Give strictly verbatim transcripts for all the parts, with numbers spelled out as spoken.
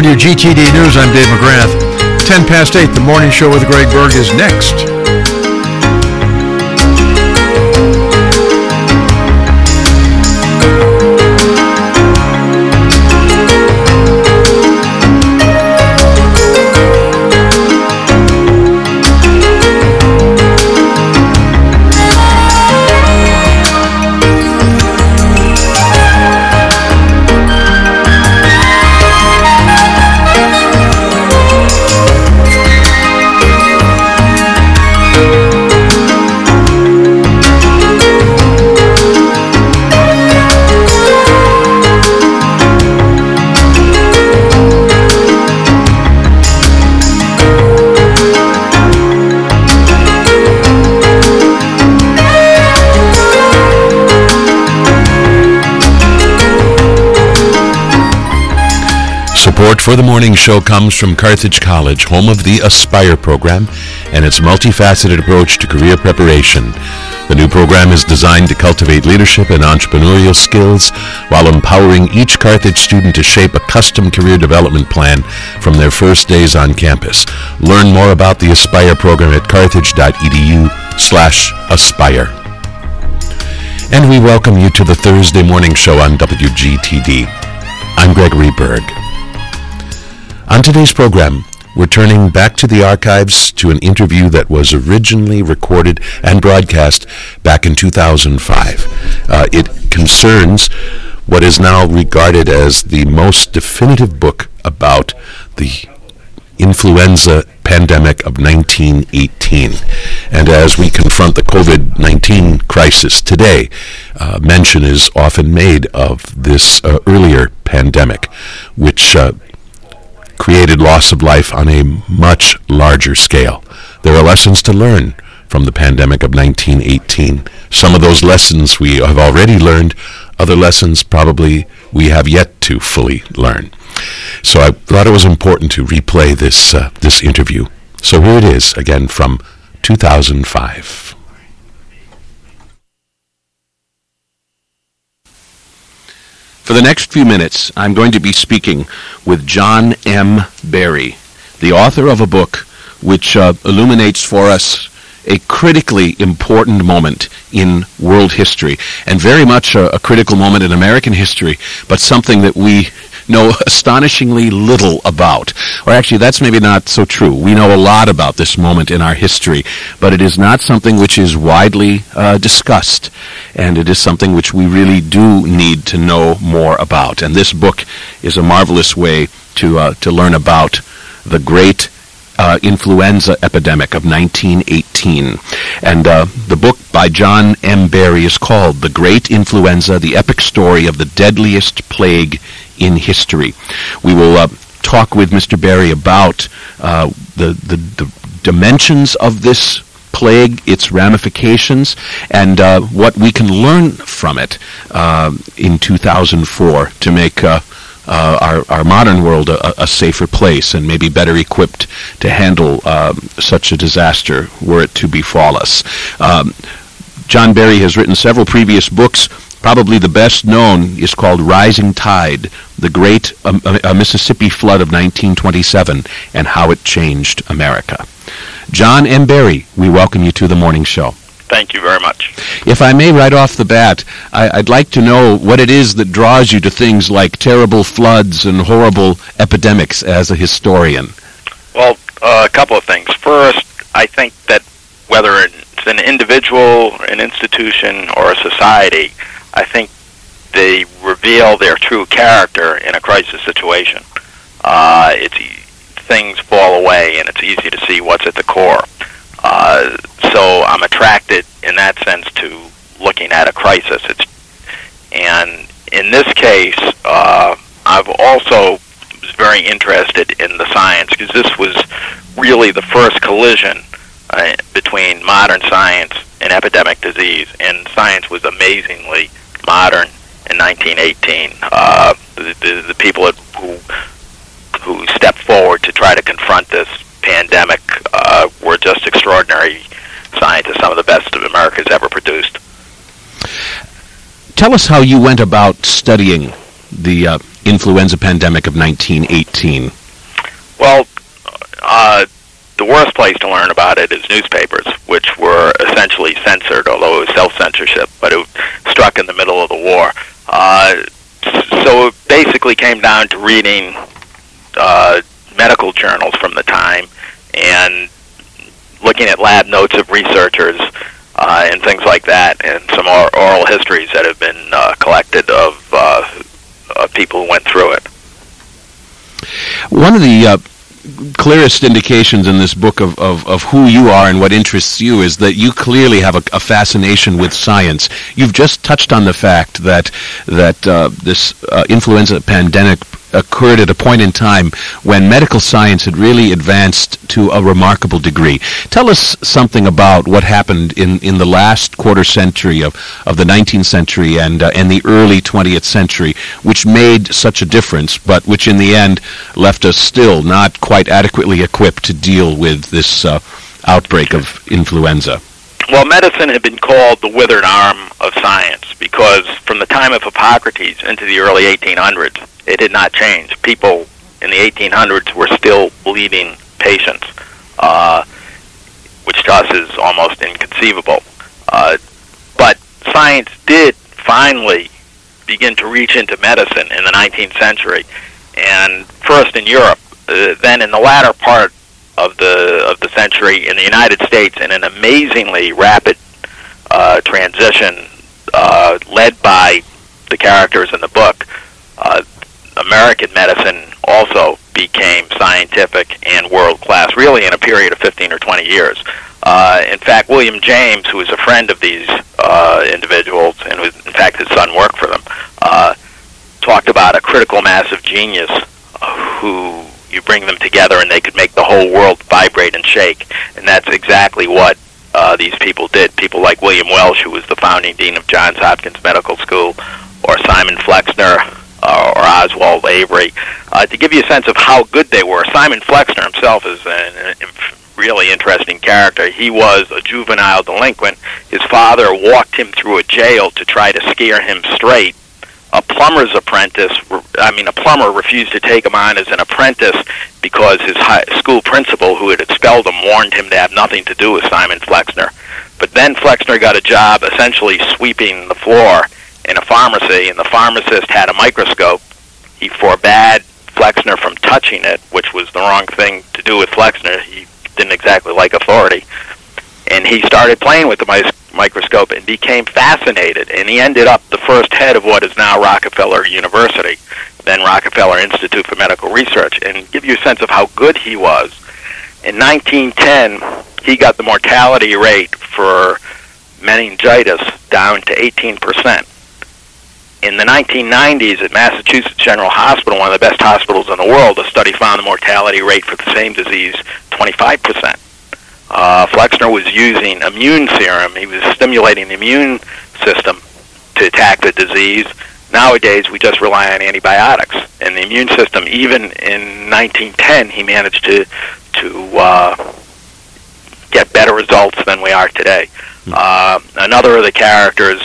W G T D News, I'm Dave McGrath. ten past eight, the morning show with Greg Berg is next. Support for the morning show comes from Carthage College, home of the Aspire program and its multifaceted approach to career preparation. The new program is designed to cultivate leadership and entrepreneurial skills while empowering each Carthage student to shape a custom career development plan from their first days on campus. Learn more about the Aspire program at carthage.edu slash aspire. And we welcome you to the Thursday morning show on W G T D. I'm Gregory Berg. On today's program, we're turning back to the archives to an interview that was originally recorded and broadcast back in two thousand five. Uh, it concerns what is now regarded as the most definitive book about the influenza pandemic of nineteen eighteen. And as we confront the covid nineteen crisis today, uh, mention is often made of this uh, earlier pandemic, which uh, created loss of life on a much larger scale. There are lessons to learn from the pandemic of nineteen eighteen. Some of those lessons we have already learned, other lessons probably we have yet to fully learn. So I thought it was important to replay this uh, this interview. So here it is, again, from two thousand five. For the next few minutes, I'm going to be speaking with John M. Barry, the author of a book which uh, illuminates for us a critically important moment in world history, and very much a, a critical moment in American history, but something that we know astonishingly little about. Or actually, that's maybe not so true. We know a lot about this moment in our history, but it is not something which is widely uh, discussed, and it is something which we really do need to know more about. And this book is a marvelous way to uh, to learn about the great Uh, influenza epidemic of nineteen eighteen. And uh, the book by John M. Barry is called The Great Influenza, the Epic Story of the Deadliest Plague in History. We will uh, talk with Mister Barry about uh, the, the, the dimensions of this plague, its ramifications, and uh, what we can learn from it uh, in two thousand four to make uh, Uh, our, our modern world a, a safer place and maybe better equipped to handle um, such a disaster were it to befall us. Um, John Barry has written several previous books. Probably the best known is called Rising Tide, The Great um, uh, Mississippi Flood of nineteen twenty-seven and How It Changed America. John M. Barry, we welcome you to the morning show. Thank you very much. If I may, right off the bat, I, I'd like to know what it is that draws you to things like terrible floods and horrible epidemics as a historian. Well, uh, a couple of things. First, I think that whether it's an individual, an institution, or a society, I think they reveal their true character in a crisis situation. Uh, it's e- things fall away, and it's easy to see what's at the core. Uh, so I'm attracted in that sense to looking at a crisis. It's, and in this case, uh, I've also was very interested in the science because this was really the first collision uh, between modern science and epidemic disease, and science was amazingly modern in nineteen eighteen. Uh, the, the, the people who who stepped forward to try to confront this pandemic uh, were just extraordinary scientists, some of the best America's ever produced. Tell us how you went about studying the uh, influenza pandemic of nineteen eighteen? Well, uh, the worst place to learn about it is newspapers, which were essentially censored, although it was self-censorship, but it struck in the middle of the war. Uh, so it basically came down to reading uh, medical journals from the time and looking at lab notes of researchers uh, and things like that, and some or- oral histories that have been uh, collected of uh, uh, people who went through it. One of the uh, clearest indications in this book of, of, of who you are and what interests you is that you clearly have a, a fascination with science. You've just touched on the fact that that uh, this uh, influenza pandemic occurred at a point in time when medical science had really advanced to a remarkable degree. Tell us something about what happened in, in the last quarter century of, of the nineteenth century and uh, and the early twentieth century, which made such a difference, but which in the end left us still not quite adequately equipped to deal with this uh, outbreak of influenza. Well, medicine had been called the withered arm of science because from the time of Hippocrates into the early eighteen hundreds, it had not changed. People in the eighteen hundreds were still bleeding patients, uh, which to us is almost inconceivable. Uh, but science did finally begin to reach into medicine in the nineteenth century, and first in Europe, uh, then in the latter part of the of the century in the United States, in an amazingly rapid uh, transition uh, led by the characters in the book. Uh, American medicine also became scientific and world-class, really in a period of fifteen or twenty years. Uh, in fact, William James, who was a friend of these uh, individuals, and who, in fact, his son worked for them, uh, talked about a critical mass of genius uh, who you bring them together and they could make the whole world vibrate and shake. And that's exactly what uh, these people did. People like William Welsh, who was the founding dean of Johns Hopkins Medical School, or Simon Flexner, Uh, or Oswald Avery, uh, to give you a sense of how good they were. Simon Flexner himself is a, a really interesting character. He was a juvenile delinquent. His father walked him through a jail to try to scare him straight. A plumber's apprentice, I mean, a plumber refused to take him on as an apprentice because his high school principal, who had expelled him, warned him to have nothing to do with Simon Flexner. But then Flexner got a job essentially sweeping the floor in a pharmacy, and the pharmacist had a microscope. He forbade Flexner from touching it, which was the wrong thing to do with Flexner. He didn't exactly like authority. And he started playing with the mi- microscope and became fascinated, and he ended up the first head of what is now Rockefeller University, then Rockefeller Institute for Medical Research. And give you a sense of how good he was, in nineteen ten, he got the mortality rate for meningitis down to eighteen percent. In the nineteen nineties, at Massachusetts General Hospital, one of the best hospitals in the world, a study found the mortality rate for the same disease twenty-five percent. Uh, Flexner was using immune serum. He was stimulating the immune system to attack the disease. Nowadays, we just rely on antibiotics. And the immune system, even in nineteen ten, he managed to, to uh, get better results than we are today. Uh, another of the characters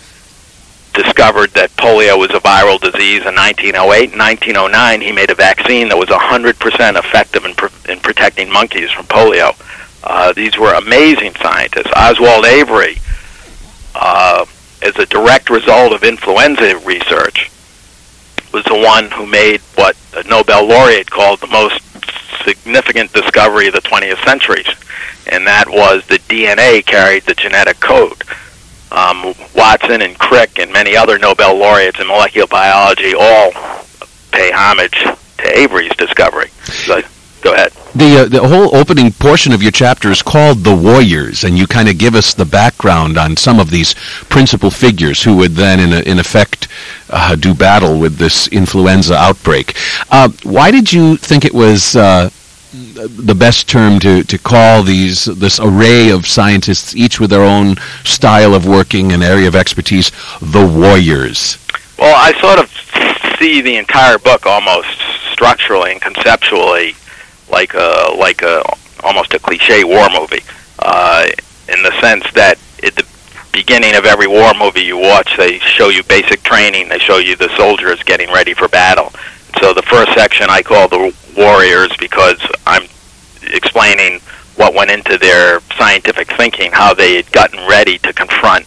discovered that polio was a viral disease in nineteen oh eight. In nineteen oh nine, he made a vaccine that was one hundred percent effective in, pr- in protecting monkeys from polio. Uh, these were amazing scientists. Oswald Avery, uh, as a direct result of influenza research, was the one who made what a Nobel laureate called the most significant discovery of the twentieth century, and that was that D N A carried the genetic code. Um, Watson and Crick and many other Nobel laureates in molecular biology all pay homage to Avery's discovery. So, go ahead. The uh, the whole opening portion of your chapter is called The Warriors, and you kind of give us the background on some of these principal figures who would then, in, a, in effect, uh, do battle with this influenza outbreak. Uh, why did you think it was uh, the best term to, to call these this array of scientists, each with their own style of working and area of expertise, the Warriors? Well, I sort of see the entire book almost structurally and conceptually like a like a almost a cliche war movie, uh, in the sense that it, the beginning of every war movie you watch, they show you basic training. They show you the soldiers getting ready for battle. So the first section I call the warriors because I'm explaining what went into their scientific thinking, how they had gotten ready to confront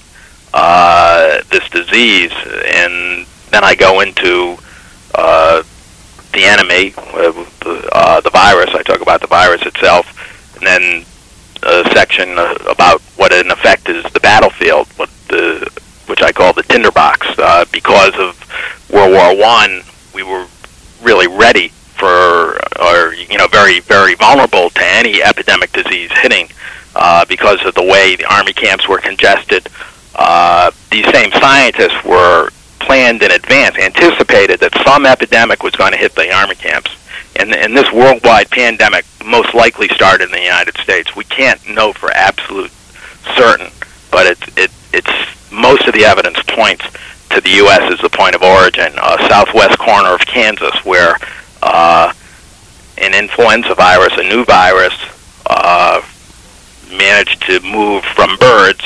uh, this disease. And then I go into uh, the enemy, uh, the, uh, the virus. I talk about the virus itself. And then a section uh, about what in effect is the battlefield, what the, which I call the tinderbox. Uh, because of World War One, we were really ready for, or you know, very, very vulnerable to any epidemic disease hitting uh, because of the way the army camps were congested. Uh, these same scientists were planned in advance, anticipated that some epidemic was going to hit the army camps. And, and this worldwide pandemic most likely started in the United States. We can't know for absolute certain, but it's, it, it's most of the evidence points to the U S as the point of origin, uh, southwest corner of Kansas, where uh, an influenza virus, a new virus, uh, managed to move from birds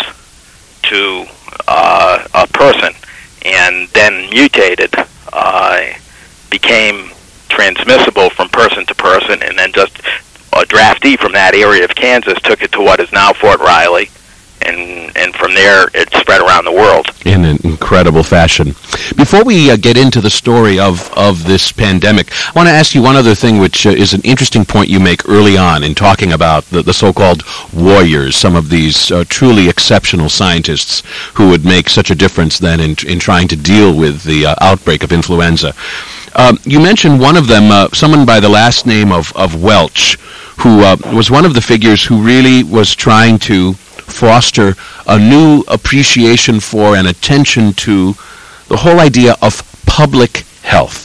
to uh, a person, and then mutated, uh, became transmissible from person to person, and then just a draftee from that area of Kansas took it to what is now Fort Riley, and and from there it spread around the world. In an incredible fashion. Before we uh, get into the story of, of this pandemic, I want to ask you one other thing, which uh, is an interesting point you make early on in talking about the, the so-called warriors, some of these uh, truly exceptional scientists who would make such a difference then in, in trying to deal with the uh, outbreak of influenza. Um, you mentioned one of them, uh, someone by the last name of, of Welch, who uh, was one of the figures who really was trying to foster a new appreciation for and attention to the whole idea of public health.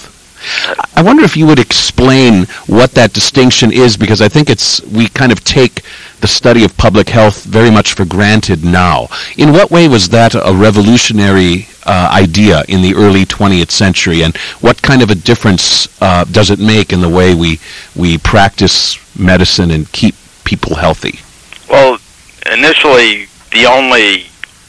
I wonder if you would explain what that distinction is, because I think it's we kind of take the study of public health very much for granted now. In what way was that a revolutionary uh, idea in the early twentieth century, and what kind of a difference uh, does it make in the way we we practice medicine and keep people healthy? Well, initially, the only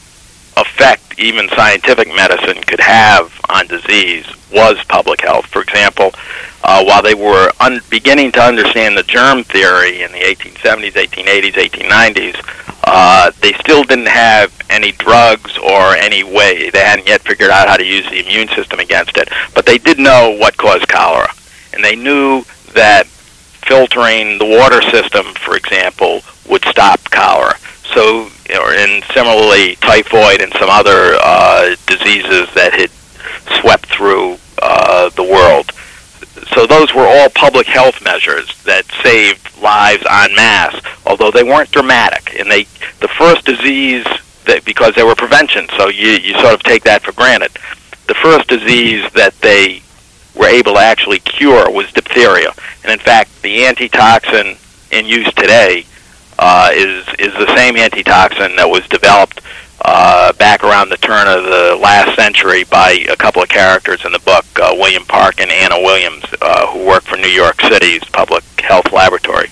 effect even scientific medicine could have on disease was public health. For example, uh, while they were un- beginning to understand the germ theory in the eighteen seventies, eighteen eighties, eighteen nineties, uh, they still didn't have any drugs or any way. They hadn't yet figured out how to use the immune system against it. But they did know what caused cholera. And they knew that filtering the water system, for example, would stop cholera. So, and similarly, typhoid and some other uh, diseases that had swept through uh, the world. So those were all public health measures that saved lives en masse, although they weren't dramatic. And they, the first disease, that because they were prevention, so you, you sort of take that for granted. The first disease that they were able to actually cure was diphtheria. And in fact, the antitoxin in use today uh, is is the same antitoxin that was developed uh, back around the turn of the last century by a couple of characters in the book, uh, William Park and Anna Williams, uh, who worked for New York City's Public Health Laboratory.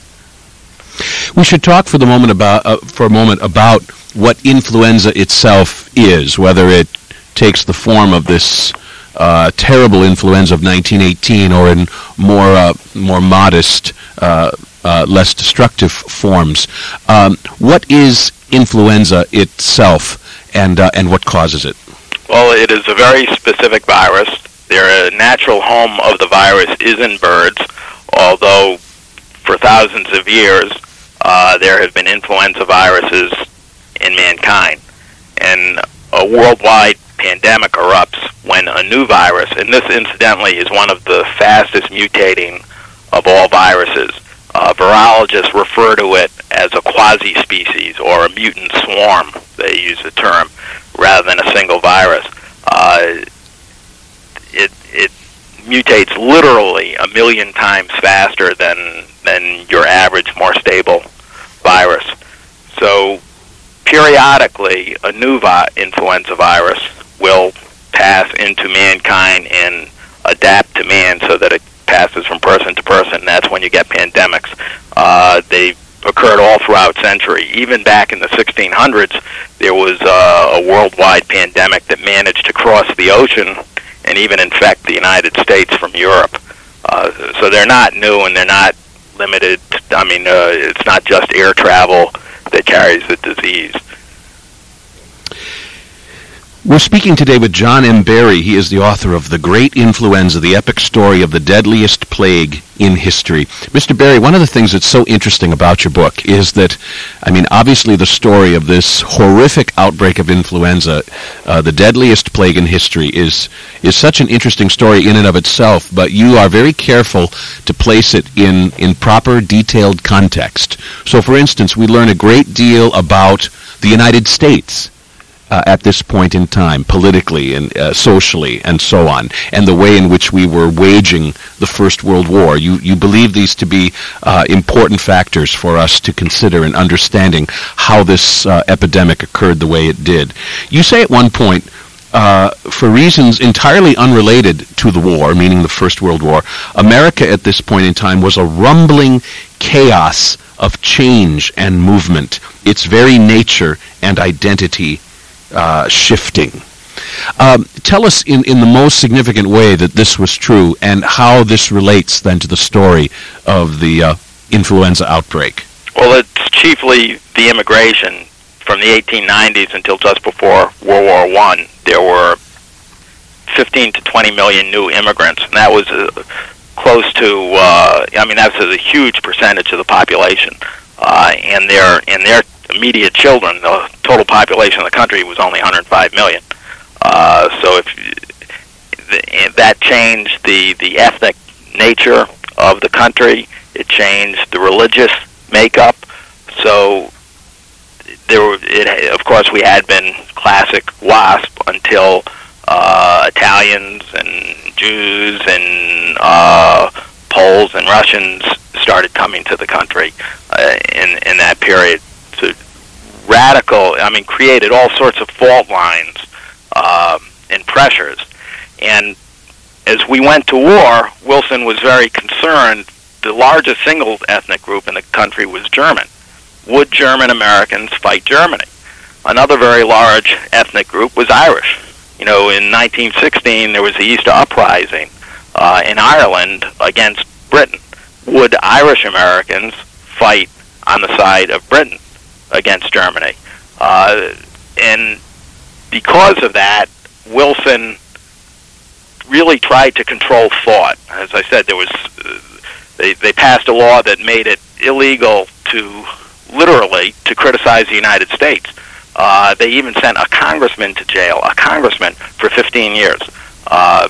We should talk for the moment about uh, for a moment about what influenza itself is, whether it takes the form of this uh, terrible influenza of nineteen eighteen or in more uh, more modest, uh, uh, less destructive forms. Um, what is influenza itself, and uh, and what causes it? Well, it is a very specific virus. Their natural home of the virus is in birds, although for thousands of years uh, there have been influenza viruses in mankind. And a worldwide pandemic erupts when a new virus, and this incidentally is one of the fastest mutating of all viruses. Uh, virologists refer to it as a quasi-species or a mutant swarm, they use the term, rather than a single virus. Uh, it, it mutates literally a million times faster than, than your average, more stable virus. So periodically, a new vi- influenza virus will pass into mankind and adapt to man so that it passes from person to person. That's when you get pandemics. Uh, they occurred all throughout century. Even back in the sixteen hundreds, there was uh, a worldwide pandemic that managed to cross the ocean and even infect the United States from Europe. Uh, so they're not new, and they're not limited. I mean, uh, it's not just air travel that carries the disease. We're speaking today with John M. Barry. He is the author of The Great Influenza, the epic story of the deadliest plague in history. Mister Barry, one of the things that's so interesting about your book is that, I mean, obviously the story of this horrific outbreak of influenza, uh, the deadliest plague in history, is is such an interesting story in and of itself, but you are very careful to place it in, in proper, detailed context. So, for instance, we learn a great deal about the United States Uh, at this point in time, politically and uh, socially and so on, and the way in which we were waging the First World War. You you believe these to be uh, important factors for us to consider in understanding how this uh, epidemic occurred the way it did. You say at one point, uh, for reasons entirely unrelated to the war, meaning the First World War, America at this point in time was a rumbling chaos of change and movement, its very nature and identity Uh, shifting. Um, tell us in, in the most significant way that this was true, and how this relates then to the story of the uh, influenza outbreak. Well, it's chiefly the immigration. From the eighteen nineties until just before World War One, there were fifteen to twenty million new immigrants, and that was uh, close to, uh, I mean, that's a huge percentage of the population, uh, and their and their immediate children. The total population of the country was only one hundred five million. Uh, so if that changed the, the ethnic nature of the country, it changed the religious makeup. So there were, it, of course, we had been classic WASP until uh, Italians and Jews and uh, Poles and Russians started coming to the country uh, in in that period. So radical, I mean, created all sorts of fault lines uh, and pressures. And as we went to war, Wilson was very concerned. The largest single ethnic group in the country was German. Would German Americans fight Germany? Another very large ethnic group was Irish. You know, in nineteen sixteen, there was the Easter Uprising uh, in Ireland against Britain. Would Irish Americans fight on the side of Britain against Germany? Uh, and because of that, Wilson really tried to control thought. As I said, there was uh, they, they passed a law that made it illegal to, literally, to criticize the United States. Uh, they even sent a congressman to jail, a congressman, for fifteen years. Uh,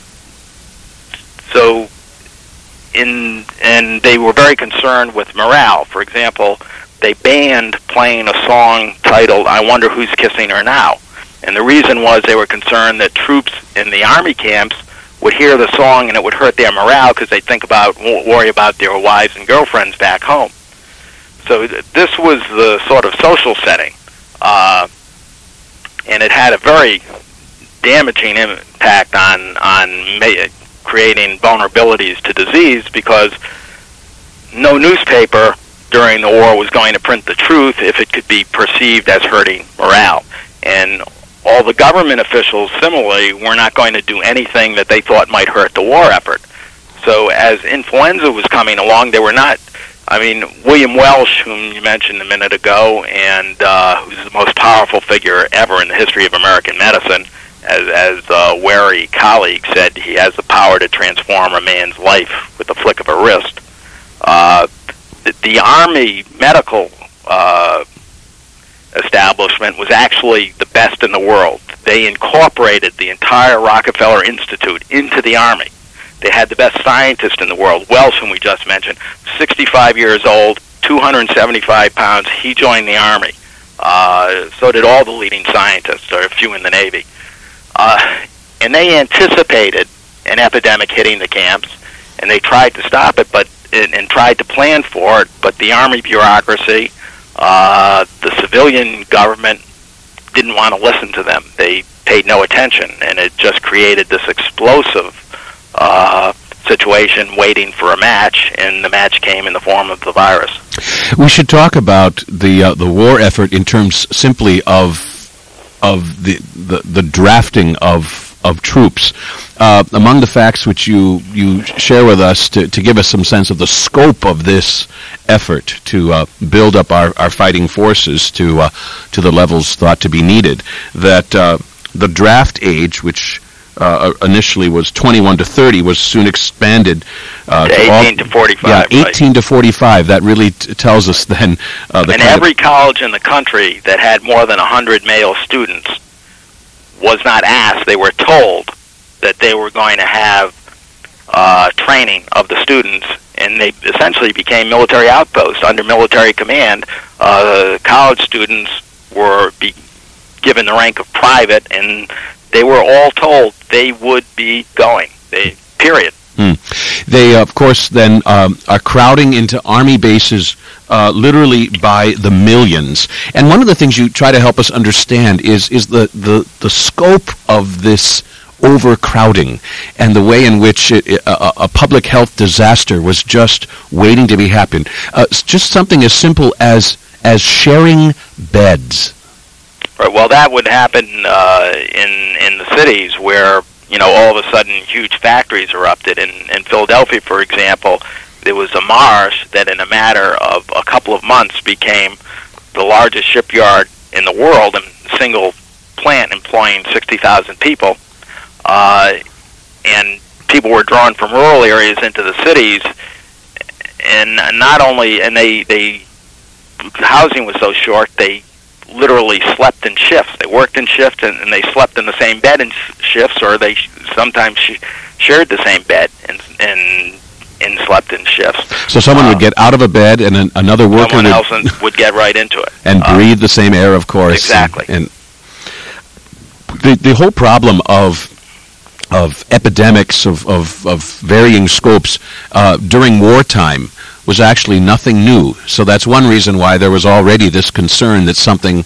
so, in and they were very concerned with morale. For example, they banned playing a song titled "I Wonder Who's Kissing Her Now." And the reason was they were concerned that troops in the army camps would hear the song and it would hurt their morale because they'd think about, worry about their wives and girlfriends back home. So th- this was the sort of social setting. Uh, and it had a very damaging impact on, on ma- creating vulnerabilities to disease, because no newspaper during the war was going to print the truth if it could be perceived as hurting morale. And all the government officials, similarly, were not going to do anything that they thought might hurt the war effort. So as influenza was coming along, they were not, I mean, William Welsh, whom you mentioned a minute ago, and uh, who's the most powerful figure ever in the history of American medicine, as, as a wary colleague said, he has the power to transform a man's life with the flick of a wrist. Uh, the, the Army medical uh, establishment was actually the best in the world. They incorporated the entire Rockefeller Institute into the Army. They had the best scientist in the world. Welsh, whom we just mentioned, sixty-five years old, two hundred seventy-five pounds. He joined the Army. Uh, so did all the leading scientists, or a few in the Navy. Uh, and they anticipated an epidemic hitting the camps, and they tried to stop it, but and, and tried to plan for it. But the Army bureaucracy, uh, the civilian government, didn't want to listen to them. They paid no attention, and it just created this explosive uh, situation waiting for a match, and the match came in the form of the virus. We should talk about the uh, the war effort in terms simply of of the the, the drafting of of troops. Uh, among the facts which you you share with us to, to give us some sense of the scope of this effort to uh, build up our, our fighting forces to uh, to the levels thought to be needed, that uh, the draft age, which Uh, initially was twenty-one to thirty, was soon expanded uh, to eighteen to forty-five. Yeah, eighteen right. to forty-five. That really t- tells us then. Uh, the and kind every of college in the country that had more than one hundred male students was not asked. They were told that they were going to have uh, training of the students, and they essentially became military outposts under military command. Uh, college students were be given the rank of private, and they were all told they would be going. They, period. Hmm. They, of course, then um, are crowding into Army bases uh, literally by the millions. And one of the things you try to help us understand is is the, the, the scope of this overcrowding and the way in which it, a, a public health disaster was just waiting to be happen. Uh, just something as simple as as sharing beds. Right. Well, that would happen uh, in in the cities where, you know, all of a sudden huge factories erupted. In, in Philadelphia, for example, there was a Mars that in a matter of a couple of months became the largest shipyard in the world, and a single plant employing sixty thousand people. Uh, and people were drawn from rural areas into the cities, and not only, and they, they housing was so short, they literally slept in shifts. They worked in shifts, and, and they slept in the same bed in shifts, or they sh- sometimes sh- shared the same bed and and and slept in shifts. So someone uh, would get out of a bed, and an, another worker someone would, else would get right into it and uh, breathe the same air, of course. Exactly. And, and the the whole problem of of epidemics of of, of varying scopes uh, during wartime was actually nothing new. So that's one reason why there was already this concern that something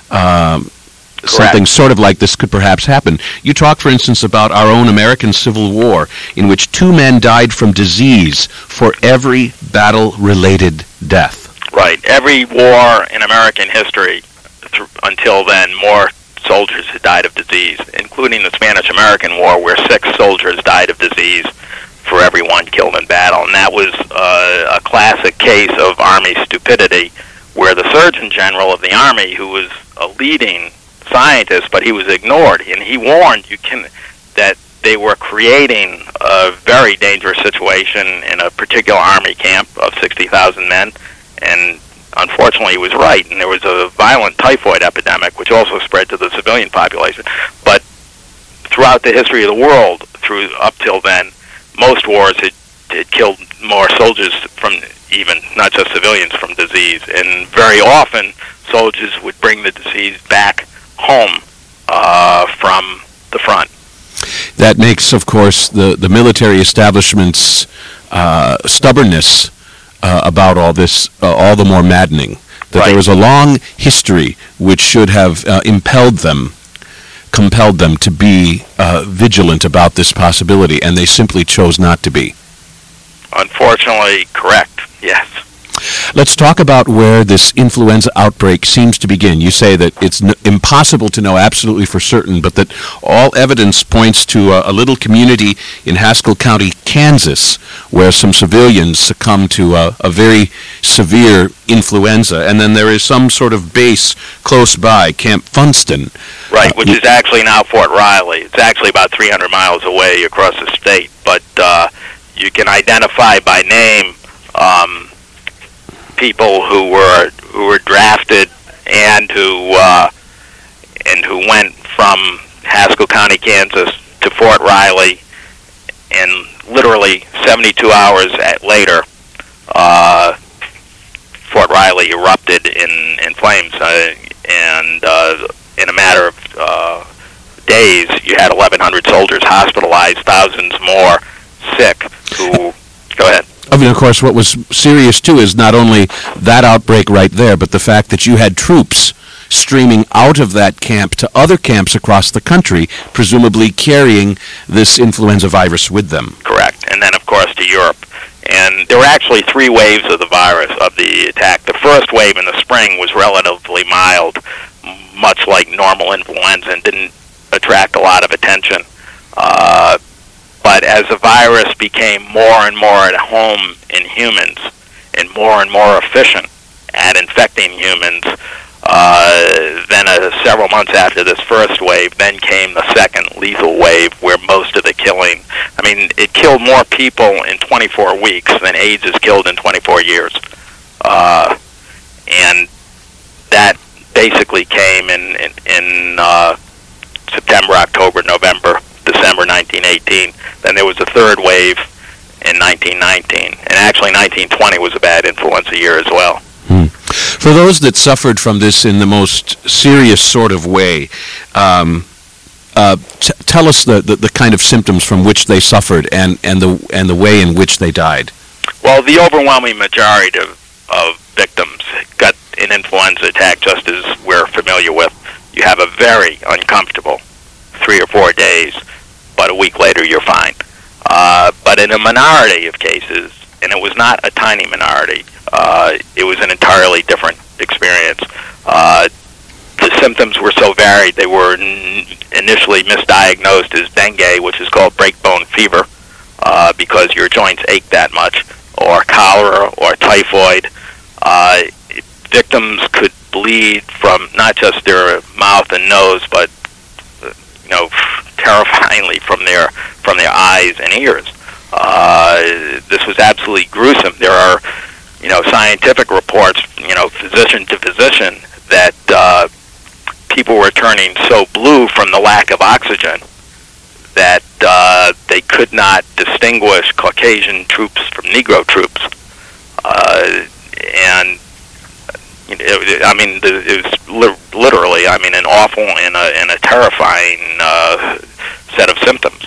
um, something sort of like this could perhaps happen. You talk, for instance, about our own American Civil War, in which two men died from disease for every battle-related death. Right. Every war in American history th- until then, more soldiers had died of disease, including the Spanish-American War, where six soldiers died of disease for every one killed in battle. And that was uh, a classic case of Army stupidity, where the Surgeon General of the Army, who was a leading scientist, but he was ignored, and he warned you can that they were creating a very dangerous situation in a particular Army camp of sixty thousand men, and unfortunately he was right, and there was a violent typhoid epidemic, which also spread to the civilian population. But throughout the history of the world, through up till then, most wars had, had killed more soldiers from even, not just civilians, from disease. And very often, soldiers would bring the disease back home uh, from the front. That makes, of course, the, the military establishment's uh, stubbornness uh, about all this uh, all the more maddening. That Right. there was a long history which should have uh, impelled them compelled them to be uh, vigilant about this possibility, and they simply chose not to be. Unfortunately, correct, yes. Let's talk about where this influenza outbreak seems to begin. You say that it's n- impossible to know absolutely for certain, but that all evidence points to a, a little community in Haskell County, Kansas, where some civilians succumbed to a, a very severe influenza. And then there is some sort of base close by, Camp Funston. Right, Uh, which is actually now Fort Riley. It's actually about three hundred miles away across the state, but uh, you can identify by name um, people who were who were drafted and who uh, and who went from Haskell County, Kansas, to Fort Riley, and literally seventy-two hours at later, uh, Fort Riley erupted in in flames, uh, and uh, in a matter of uh, days, you had eleven hundred soldiers hospitalized, thousands more sick. Who, go ahead. I mean, of course, what was serious, too, is not only that outbreak right there, but the fact that you had troops streaming out of that camp to other camps across the country, presumably carrying this influenza virus with them. Correct. And then, of course, to Europe. And there were actually three waves of the virus, of the attack. The first wave in the spring was relatively mild, much like normal influenza, and didn't attract a lot of attention. Uh, but as the virus became more and more at home in humans and more and more efficient at infecting humans, uh, then uh, several months after this first wave, then came the second lethal wave, where most of the killing, I mean, it killed more people in twenty-four weeks than AIDS has killed in twenty-four years. Uh, and that basically came in, in, in uh, September, October, November, December nineteen eighteen. Then there was a third wave in nineteen nineteen. And actually nineteen twenty was a bad influenza year as well. Hmm. For those that suffered from this in the most serious sort of way, um, uh, t- tell us the, the, the kind of symptoms from which they suffered and, and the and the way in which they died. Well, the overwhelming majority of, of victims got an influenza attack, just as we're familiar with. You have a very uncomfortable three or four days, but a week later you're fine. Uh, but in a minority of cases, and it was not a tiny minority, uh, it was an entirely different experience. Uh, the symptoms were so varied, they were n- initially misdiagnosed as dengue, which is called breakbone fever, uh, because your joints ache that much, or cholera, or typhoid. Uh, victims could bleed from not just their mouth and nose, but you know, terrifyingly from their from their eyes and ears. Uh, this was absolutely gruesome. There are, you know, scientific reports, you know, physician to physician, that uh, people were turning so blue from the lack of oxygen that uh, they could not distinguish Caucasian troops from Negro troops. Uh, and you know, I mean, it was li- literally, I mean, an awful and a, and a terrifying uh, set of symptoms.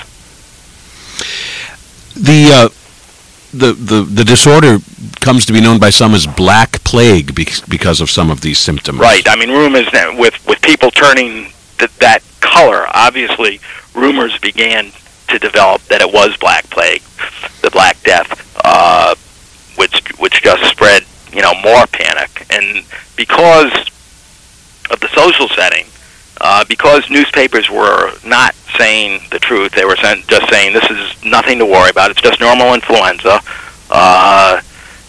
The, uh, the the the disorder comes to be known by some as Black Plague because of some of these symptoms. Right. I mean, rumors that with with people turning th- that color, obviously, rumors began to develop that it was Black Plague, the Black Death, uh, which which just spread, you know, more panic. And because of the social setting, uh, because newspapers were not saying the truth, they were just saying this is nothing to worry about, it's just normal influenza, uh,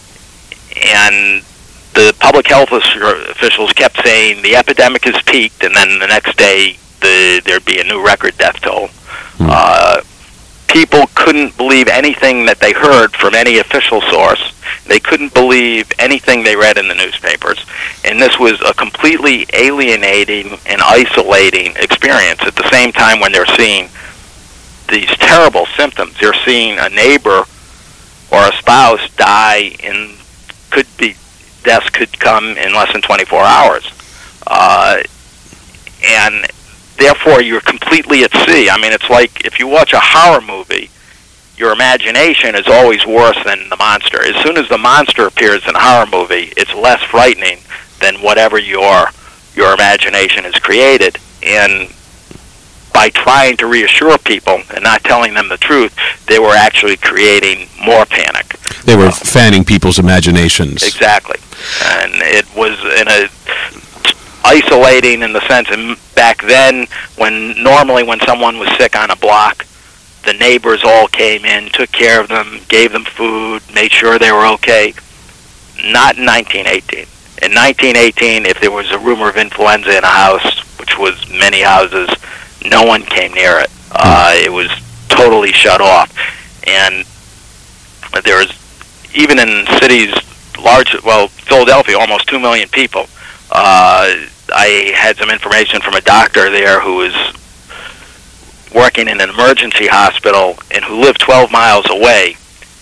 and the public health officials kept saying the epidemic has peaked, and then the next day the, there'd be a new record death toll. Mm. Uh, people couldn't believe anything that they heard from any official source. They couldn't believe anything they read in the newspapers. And this was a completely alienating and isolating experience. At the same time, when they're seeing these terrible symptoms, they're seeing a neighbor or a spouse die, and could be deaths could come in less than twenty-four hours. Uh, and therefore, you're completely at sea. I mean, it's like if you watch a horror movie, your imagination is always worse than the monster. As soon as the monster appears in a horror movie, it's less frightening than whatever your your imagination has created. And by trying to reassure people and not telling them the truth, they were actually creating more panic. They were uh, fanning people's imaginations. Exactly. And it was in a isolating in the sense, and back then, when normally when someone was sick on a block, the neighbors all came in, took care of them, gave them food, made sure they were okay. Not in nineteen eighteen. In nineteen eighteen, if there was a rumor of influenza in a house, which was many houses, no one came near it. Uh, it was totally shut off. And there was, even in cities large, well, Philadelphia, almost two million people. Uh, I had some information from a doctor there who was working in an emergency hospital and who lived twelve miles away,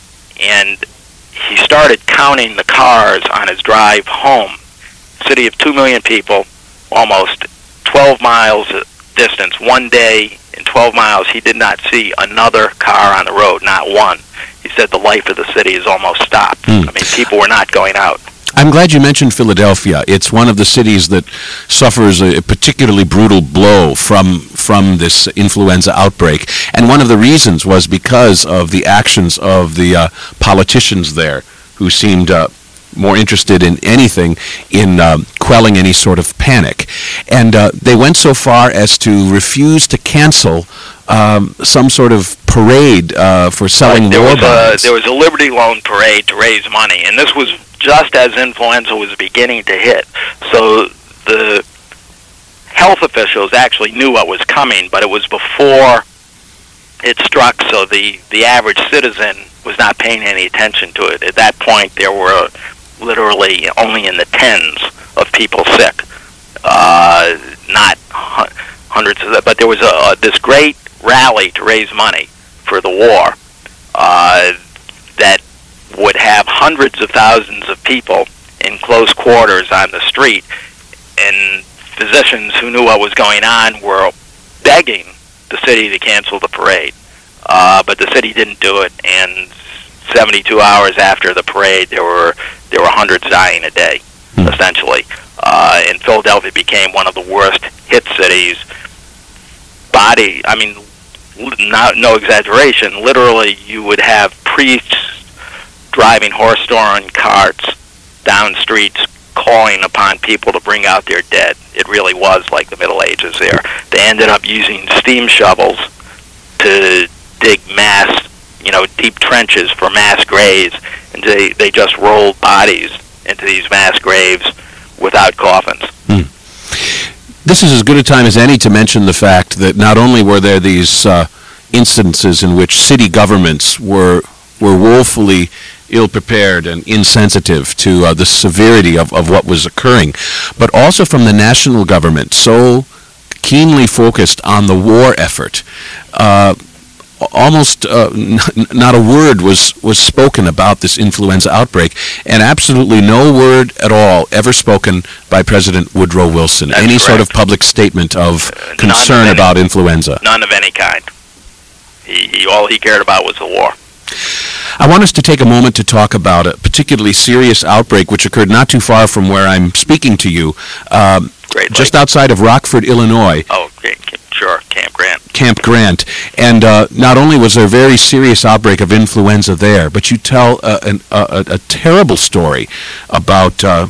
and he started counting the cars on his drive home. City of two million people, almost twelve miles distance. One day in twelve miles, he did not see another car on the road, not one. He said the life of the city is almost stopped. Mm. I mean, people were not going out. I'm glad you mentioned Philadelphia. It's one of the cities that suffers a particularly brutal blow from from this influenza outbreak. And one of the reasons was because of the actions of the uh, politicians there, who seemed uh, more interested in anything in uh, quelling any sort of panic. And uh, they went so far as to refuse to cancel um, some sort of parade uh, for selling right. there war was bonds. A, there was a Liberty Loan parade to raise money, and this was just as influenza was beginning to hit. So the health officials actually knew what was coming, but it was before it struck, so the, the average citizen was not paying any attention to it. At that point, there were literally only in the tens of people sick, uh, not hu- hundreds of them. But there was a, uh, this great rally to raise money for the war uh, that would have hundreds of thousands of people in close quarters on the street, and physicians who knew what was going on were begging the city to cancel the parade. Uh, but the city didn't do it, and seventy-two hours after the parade, there were there were hundreds dying a day, hmm. essentially. Uh, and Philadelphia became one of the worst hit cities. Body, I mean, not, no exaggeration, literally you would have priests driving horse-drawn carts down streets calling upon people to bring out their dead. It really was like the Middle Ages there. They ended up using steam shovels to dig mass, you know, deep trenches for mass graves, and they, they just rolled bodies into these mass graves without coffins. Hmm. This is as good a time as any to mention the fact that not only were there these uh, instances in which city governments were were woefully ill-prepared and insensitive to uh, the severity of, of what was occurring, but also from the national government, so keenly focused on the war effort. Uh, almost uh, n- not a word was, was spoken about this influenza outbreak, and absolutely no word at all ever spoken by President Woodrow Wilson. That's any correct. sort of public statement of Uh, concern any, about influenza. None of any kind. He, he, all he cared about was the war. I want us to take a moment to talk about a particularly serious outbreak which occurred not too far from where I'm speaking to you, um, Great just Lake. outside of Rockford, Illinois. Oh, okay, sure, Camp Grant. Camp Grant. And uh, not only was there a very serious outbreak of influenza there, but you tell uh, an, a, a, a terrible story about uh,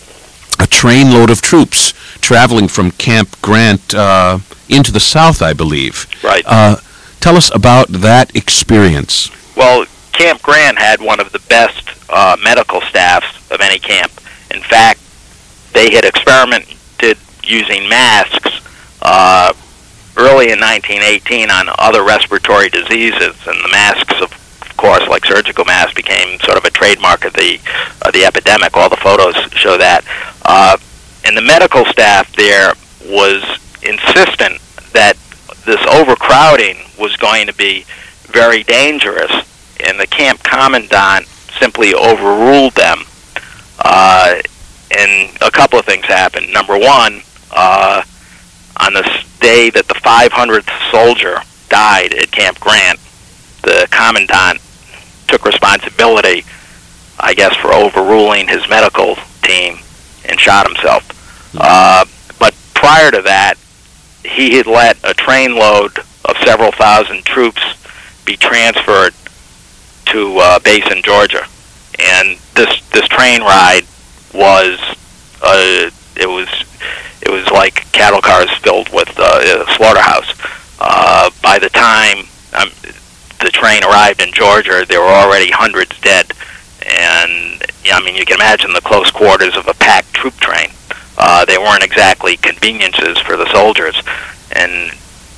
a trainload of troops traveling from Camp Grant uh, into the south, I believe. Right. Uh, tell us about that experience. Well, Camp Grant had one of the best uh, medical staffs of any camp. In fact, they had experimented using masks uh, early in nineteen eighteen on other respiratory diseases, and the masks, of course, like surgical masks, became sort of a trademark of the of the epidemic. All the photos show that. Uh, and the medical staff there was insistent that this overcrowding was going to be very dangerous, and the camp commandant simply overruled them. Uh, and a couple of things happened. Number one, uh, on the day that the five hundredth soldier died at Camp Grant, the commandant took responsibility, I guess, for overruling his medical team and shot himself. Uh, but prior to that, he had let a trainload of several thousand troops be transferred to uh, base in Georgia, and this this train ride was uh, it was it was like cattle cars filled with uh, a slaughterhouse. Uh, by the time um, the train arrived in Georgia, there were already hundreds dead, and yeah, I mean you can imagine the close quarters of a packed troop train. Uh, they weren't exactly conveniences for the soldiers, and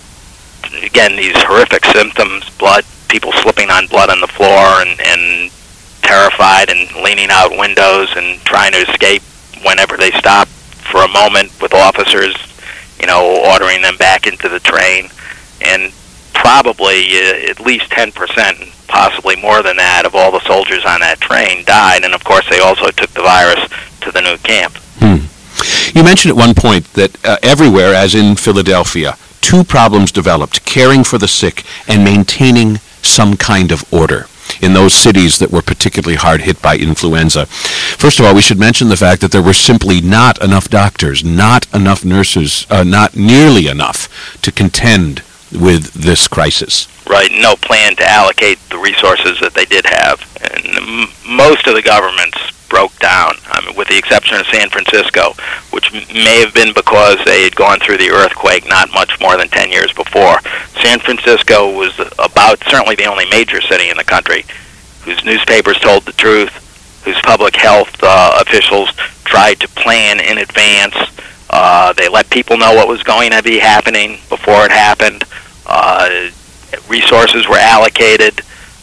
again, these horrific symptoms, blood, people slipping on blood on the floor, and, and terrified and leaning out windows and trying to escape whenever they stopped for a moment, with officers, you know, ordering them back into the train. And probably uh, at least ten percent, possibly more than that, of all the soldiers on that train died. And of course, they also took the virus to the new camp. Hmm. You mentioned at one point that uh, everywhere, as in Philadelphia, two problems developed: caring for the sick and maintaining some kind of order in those cities that were particularly hard hit by influenza. First of all, we should mention the fact that there were simply not enough doctors, not enough nurses, uh, not nearly enough to contend with this crisis. Right, no plan to allocate the resources that they did have. And m- most of the governments broke down, I mean, with the exception of San Francisco, which m- may have been because they had gone through the earthquake not much more than ten years before. San Francisco was about certainly the only major city in the country whose newspapers told the truth, whose public health uh, officials tried to plan in advance. Uh, they let people know what was going to be happening before it happened. Uh, resources were allocated.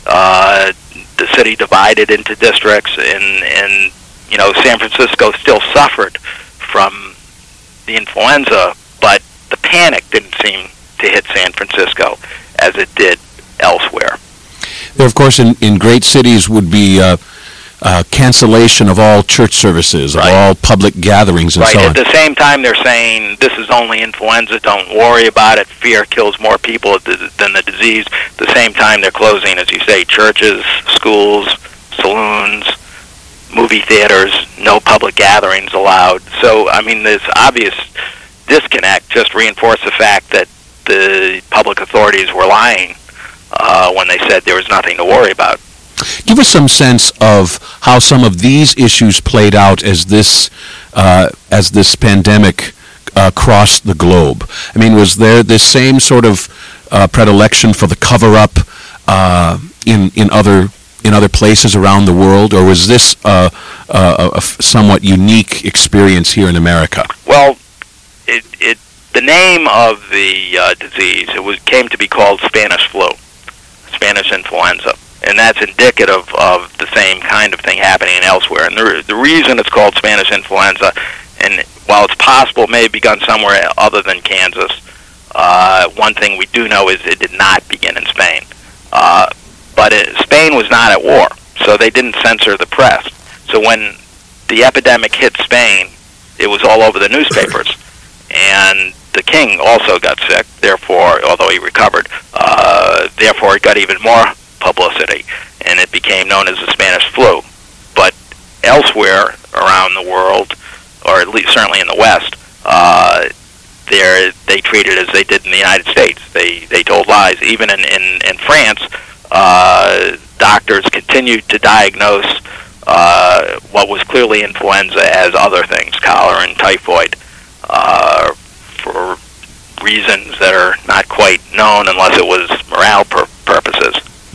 Uh, the city divided into districts, and, and you know, San Francisco still suffered from the influenza, but the panic didn't seem to hit San Francisco as it did elsewhere. There, of course, in, in great cities would be uh, uh, cancellation of all church services, right. of all public gatherings, and right. so on. At the same time, they're saying this is only influenza, don't worry about it, fear kills more people than the disease. At the same time, they're closing, as you say, churches, schools, saloons, movie theaters, no public gatherings allowed. So, I mean, this obvious disconnect just reinforced the fact that the public authorities were lying uh, when they said there was nothing to worry about. Give us some sense of how some of these issues played out as this uh, as this pandemic uh, crossed the globe. I mean, was there this same sort of uh, predilection for the cover-up uh, in in other in other places around the world, or was this uh, uh, a, a somewhat unique experience here in America? Well, it it the name of the uh, disease it was came to be called Spanish flu, Spanish influenza. And that's indicative of the same kind of thing happening elsewhere. And the, the reason it's called Spanish influenza, and while it's possible it may have begun somewhere other than Kansas, uh, one thing we do know is it did not begin in Spain. Uh, but it, Spain was not at war, so they didn't censor the press. So when the epidemic hit Spain, it was all over the newspapers. And the king also got sick, therefore, although he recovered, uh, therefore it got even more publicity, and it became known as the Spanish flu. But elsewhere around the world, or at least certainly in the West, uh, they treated it as they did in the United States. They they told lies. Even in, in, in France, uh, doctors continued to diagnose uh, what was clearly influenza as other things, cholera and typhoid, uh, for reasons that are not quite known unless it was morale pur- purposes.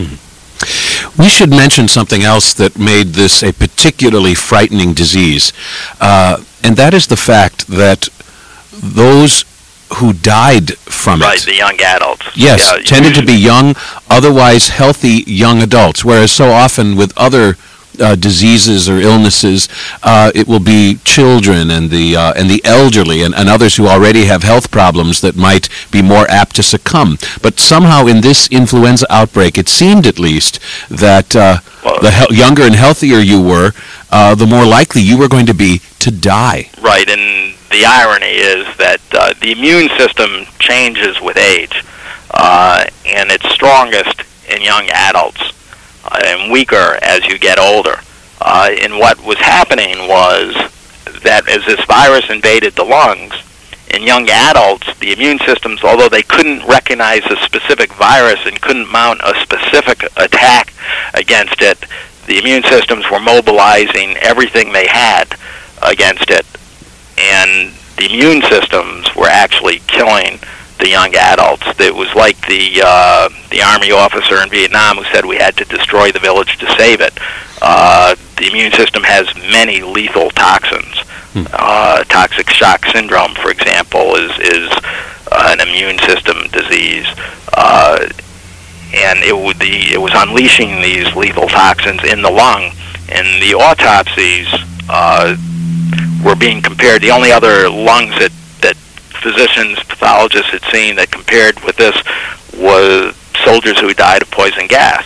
We should mention something else that made this a particularly frightening disease, uh, and that is the fact that those who died from right, it, the young adults, yes, yeah, tended to be young, otherwise healthy young adults, whereas so often with other Uh, diseases or illnesses, uh, it will be children and the uh, and the elderly and, and others who already have health problems that might be more apt to succumb. But somehow in this influenza outbreak, it seemed at least that uh, well, the he- younger and healthier you were, uh, the more likely you were going to be to die. Right, and the irony is that uh, the immune system changes with age, uh, and it's strongest in young adults and weaker as you get older. Uh, and what was happening was that as this virus invaded the lungs, in young adults, the immune systems, although they couldn't recognize a specific virus and couldn't mount a specific attack against it, the immune systems were mobilizing everything they had against it. And the immune systems were actually killing the young adults. It was like the uh, the army officer in Vietnam who said we had to destroy the village to save it. Uh, the immune system has many lethal toxins. Hmm. Uh, toxic shock syndrome, for example, is is uh, an immune system disease, uh, and it would the it was unleashing these lethal toxins in the lung. And the autopsies uh, were being compared. The only other lungs that physicians, pathologists had seen that compared with this was soldiers who died of poison gas.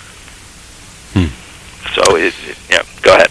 Hmm. So, it, it, yeah, go ahead.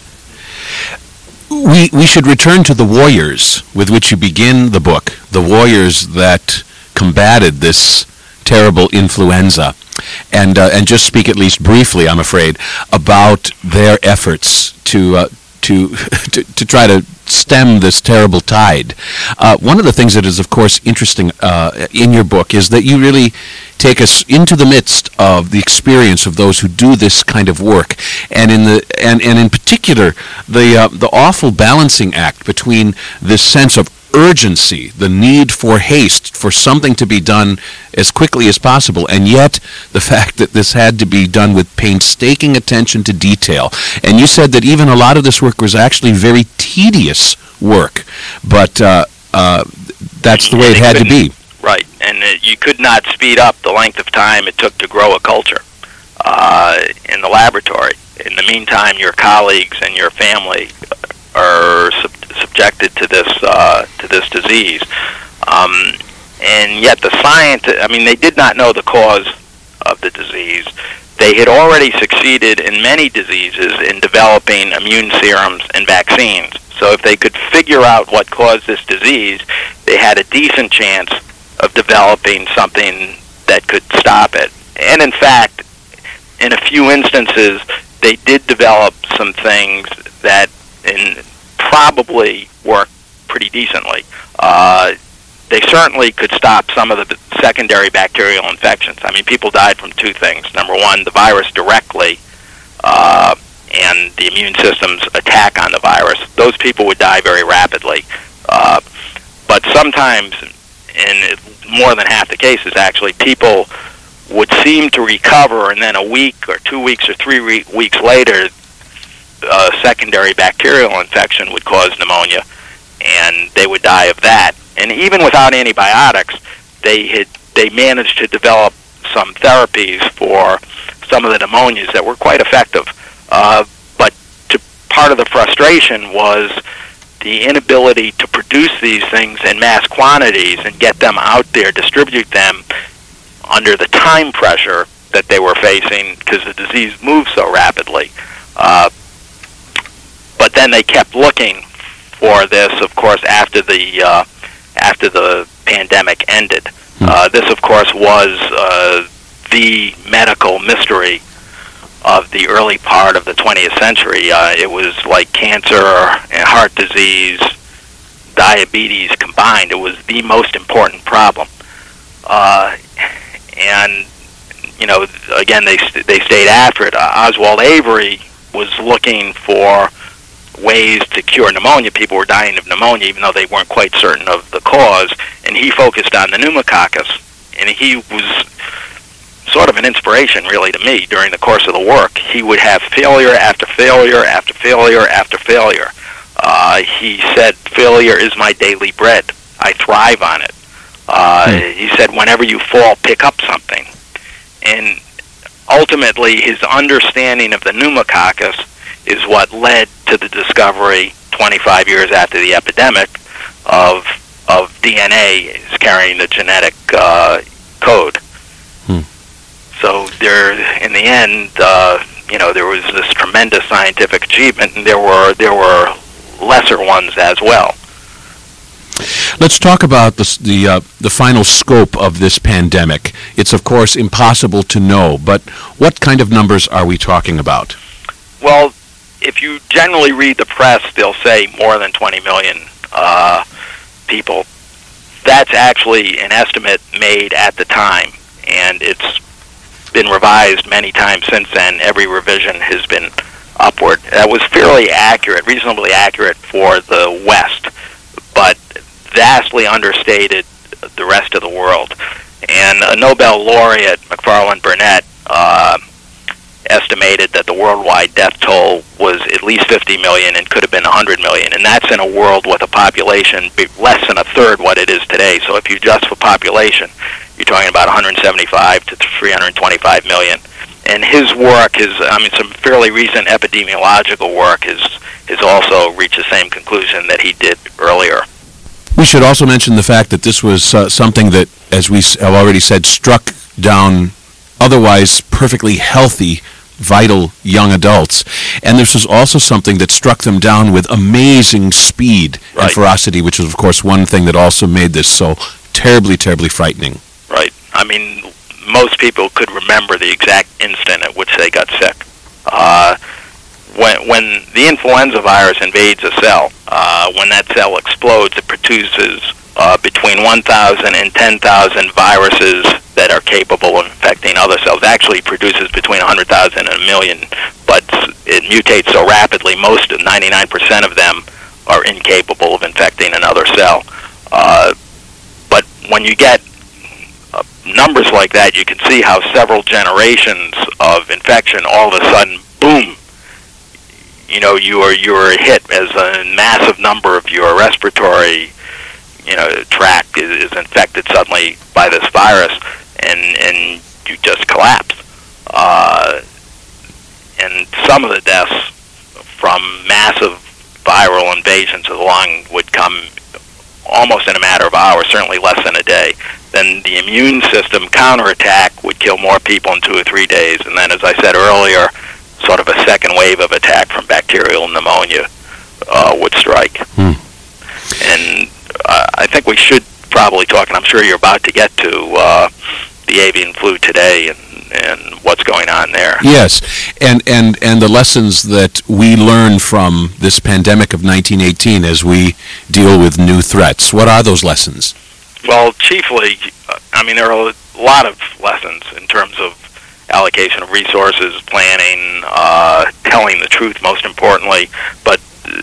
We we should return to the warriors with which you begin the book, the warriors that combated this terrible influenza, and uh, and just speak at least briefly, I'm afraid, about their efforts to uh, to, to to try to stem this terrible tide. Uh, one of the things that is, of course, interesting uh, in your book is that you really take us into the midst of the experience of those who do this kind of work, and in the and, and in particular the uh, the awful balancing act between this sense of urgency, the need for haste, for something to be done as quickly as possible, and yet the fact that this had to be done with painstaking attention to detail. And you said that even a lot of this work was actually very tedious work, but uh, uh, that's the way it had to be. Right, and uh, you could not speed up the length of time it took to grow a culture uh, in the laboratory. In the meantime, your colleagues and your family are sub- subjected to this uh, to this disease, um, and yet the science. I mean, they did not know the cause of the disease. They had already succeeded in many diseases in developing immune serums and vaccines. So if they could figure out what caused this disease, they had a decent chance of developing something that could stop it. And in fact, in a few instances, they did develop some things that in probably work pretty decently. Uh, they certainly could stop some of the secondary bacterial infections. I mean, people died from two things. Number one, the virus directly, uh, and the immune system's attack on the virus. Those people would die very rapidly. Uh, but sometimes, in more than half the cases, actually, people would seem to recover, and then a week or two weeks or three re- weeks later, a secondary bacterial infection would cause pneumonia, and they would die of that. And even without antibiotics, they had they managed to develop some therapies for some of the pneumonias that were quite effective. Uh, but to, part of the frustration was the inability to produce these things in mass quantities and get them out there, distribute them under the time pressure that they were facing because the disease moved so rapidly. Uh, but then they kept looking for this, of course, after the uh, after the pandemic ended. Hmm. Uh, this, of course, was uh, the medical mystery of the early part of the twentieth century. Uh, it was like cancer and heart disease, diabetes combined. It was the most important problem. Uh, and, you know, again, they st- they stayed after it. Uh, Oswald Avery was looking for ways to cure pneumonia. People were dying of pneumonia, even though they weren't quite certain of the cause, and he focused on the pneumococcus. And he was sort of an inspiration, really, to me during the course of the work. He would have failure after failure after failure after failure. Uh, he said, failure is my daily bread. I thrive on it. Uh, hmm. He said, whenever you fall, pick up something. And ultimately, his understanding of the pneumococcus is what led to the discovery twenty-five years after the epidemic of of D N A is carrying the genetic uh, code. Hmm. So there, in the end, uh, you know, there was this tremendous scientific achievement, and there were there were lesser ones as well. Let's talk about the the, uh, the final scope of this pandemic. It's, of course, impossible to know, but what kind of numbers are we talking about? Well, if you generally read the press, they'll say more than twenty million uh, people. That's actually an estimate made at the time, and it's been revised many times since then. Every revision has been upward. That was fairly accurate, reasonably accurate for the West, but vastly understated the rest of the world. And a Nobel laureate, Macfarlane Burnet, uh, estimated that the worldwide death toll was at least fifty million and could have been one hundred million, and that's in a world with a population less than a third what it is today. So if you adjust for population, you're talking about one hundred seventy-five to three hundred twenty-five million. And his work, his, I mean, some fairly recent epidemiological work has, has also reached the same conclusion that he did earlier. We should also mention the fact that this was uh, something that, as we have already said, struck down otherwise perfectly healthy, vital young adults. And this was also something that struck them down with amazing speed right. and ferocity, which is, of course, one thing that also made this so terribly, terribly frightening. Right. I mean, most people could remember the exact instant at which they got sick. Uh, when, when the influenza virus invades a cell, uh, when that cell explodes, it produces uh, between one thousand and ten thousand viruses that are capable of infecting other cells. Actually, it produces between one hundred thousand and a million, but it mutates so rapidly, most of ninety-nine percent of them are incapable of infecting another cell. Uh, but when you get uh, numbers like that, you can see how several generations of infection, all of a sudden, boom, you know, you are you are hit as a massive number of your respiratory, you know, tract is, is infected suddenly by this virus, and and you just collapse. Uh, and some of the deaths from massive viral invasions of the lung would come almost in a matter of hours, certainly less than a day. Then the immune system counterattack would kill more people in two or three days. And then, as I said earlier, sort of a second wave of attack from bacterial pneumonia uh, would strike. Hmm. And uh, I think we should probably talk, and I'm sure you're about to get to uh, the avian flu today and and what's going on there. Yes, and, and, and the lessons that we learn from this pandemic of nineteen eighteen as we deal with new threats. What are those lessons? Well, chiefly, I mean, there are a lot of lessons in terms of allocation of resources, planning, uh, telling the truth, most importantly. But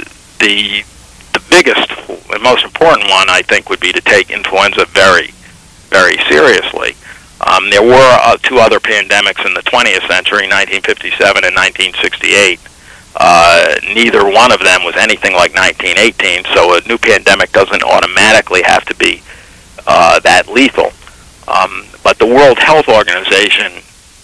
the the biggest and most important one, I think, would be to take influenza very, very seriously. Um, there were uh, two other pandemics in the twentieth century, nineteen fifty-seven and nineteen sixty-eight. Uh, neither one of them was anything like nineteen eighteen, so a new pandemic doesn't automatically have to be uh, that lethal. Um, but the World Health Organization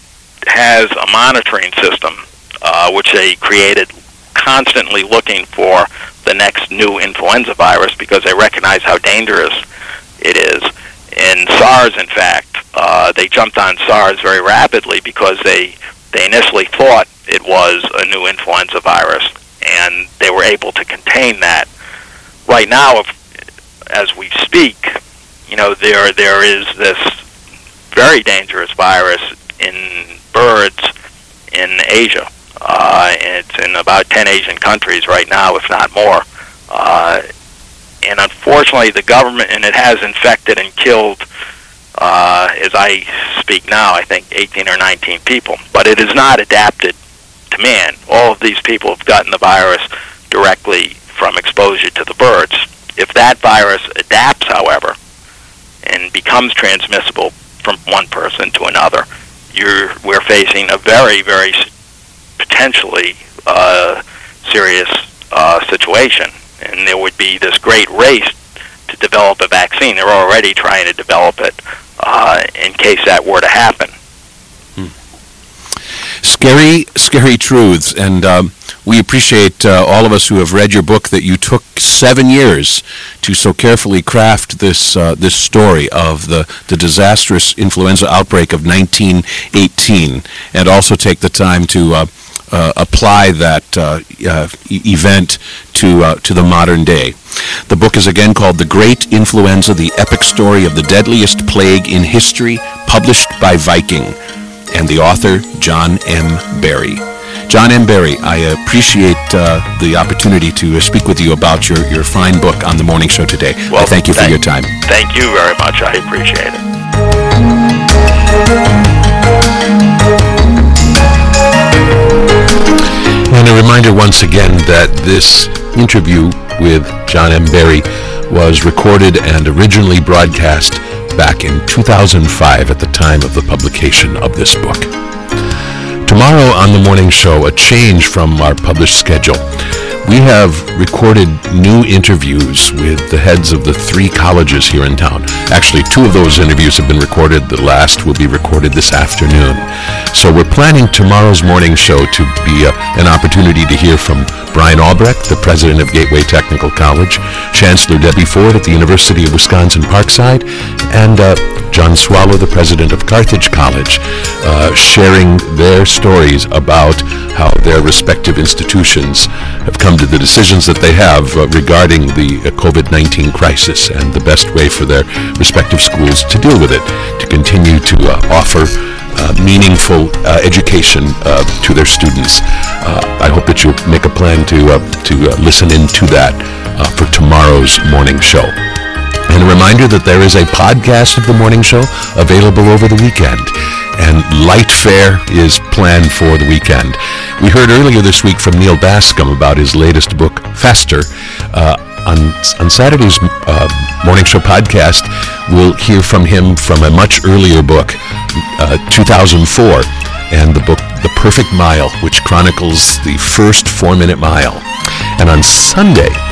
has a monitoring system uh, which they created, constantly looking for the next new influenza virus because they recognize how dangerous it is. In SARS, in fact, uh, they jumped on SARS very rapidly because they they initially thought it was a new influenza virus, and they were able to contain that. Right now, if, as we speak, you know, there there is this very dangerous virus in birds in Asia. Uh, and it's in about ten Asian countries right now, if not more. Uh, and unfortunately, the government, and it has infected and killed, uh, as I speak now, I think eighteen or nineteen people. But it is not adapted to man. All of these people have gotten the virus directly from exposure to the birds. If that virus adapts, however, and becomes transmissible from one person to another, you're we're facing a very, very potentially uh, serious uh, situation. And there would be this great race to develop a vaccine. They're already trying to develop it uh, in case that were to happen. Hmm. Scary, scary truths. And um, we appreciate uh, all of us who have read your book that you took seven years to so carefully craft this uh, this story of the, the disastrous influenza outbreak of nineteen eighteen, and also take the time to uh, uh, apply that uh, uh, e- event to uh, to the modern day. The book is again called The Great Influenza, the Epic Story of the Deadliest Plague in History, published by Viking, and the author, John M. Barry. John M. Barry, I appreciate uh, the opportunity to speak with you about your, your fine book on the morning show today. Well, I thank you thank, for your time. Thank you very much. I appreciate it. And a reminder once again that this interview with John M. Barry was recorded and originally broadcast back in two thousand five at the time of the publication of this book. Tomorrow on the morning show, a change from our published schedule. We have recorded new interviews with the heads of the three colleges here in town. Actually, two of those interviews have been recorded. The last will be recorded this afternoon. So we're planning tomorrow's morning show to be a, an opportunity to hear from Brian Albrecht, the president of Gateway Technical College, Chancellor Debbie Ford at the University of Wisconsin-Parkside, and uh, John Swallow, the president of Carthage College, uh, sharing their stories about how their respective institutions have come to the decisions that they have uh, regarding the uh, covid nineteen crisis and the best way for their respective schools to deal with it, to continue to uh, offer uh, meaningful uh, education uh, to their students. Uh, I hope that you'll make a plan to uh, to uh, listen into that uh, for tomorrow's morning show. And a reminder that there is a podcast of the morning show available over the weekend. And light fare is planned for the weekend. We heard earlier this week from Neil Bascom about his latest book, Faster. Uh, on, on Saturday's uh, morning show podcast, we'll hear from him from a much earlier book, uh, two thousand four, and the book The Perfect Mile, which chronicles the first four-minute mile. And on Sunday,